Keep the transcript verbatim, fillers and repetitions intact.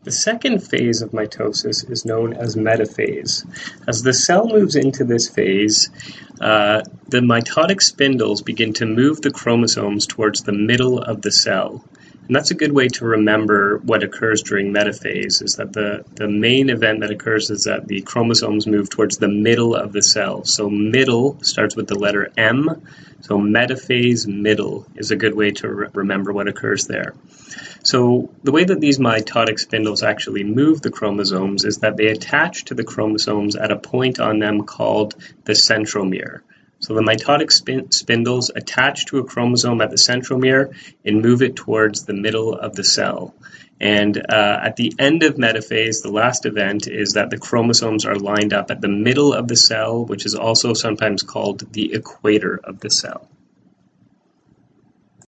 The second phase of mitosis is known as metaphase. As the cell moves into this phase, uh, the mitotic spindles begin to move the chromosomes towards the middle of the cell. And that's a good way to remember what occurs during metaphase, is that the, the main event that occurs is that the chromosomes move towards the middle of the cell. So middle starts with the letter M, so metaphase middle is a good way to re- remember what occurs there. So the way that these mitotic spindles actually move the chromosomes is that they attach to the chromosomes at a point on them called the centromere. So the mitotic spin- spindles attach to a chromosome at the centromere and move it towards the middle of the cell. And uh, at the end of metaphase, the last event is that the chromosomes are lined up at the middle of the cell, which is also sometimes called the equator of the cell.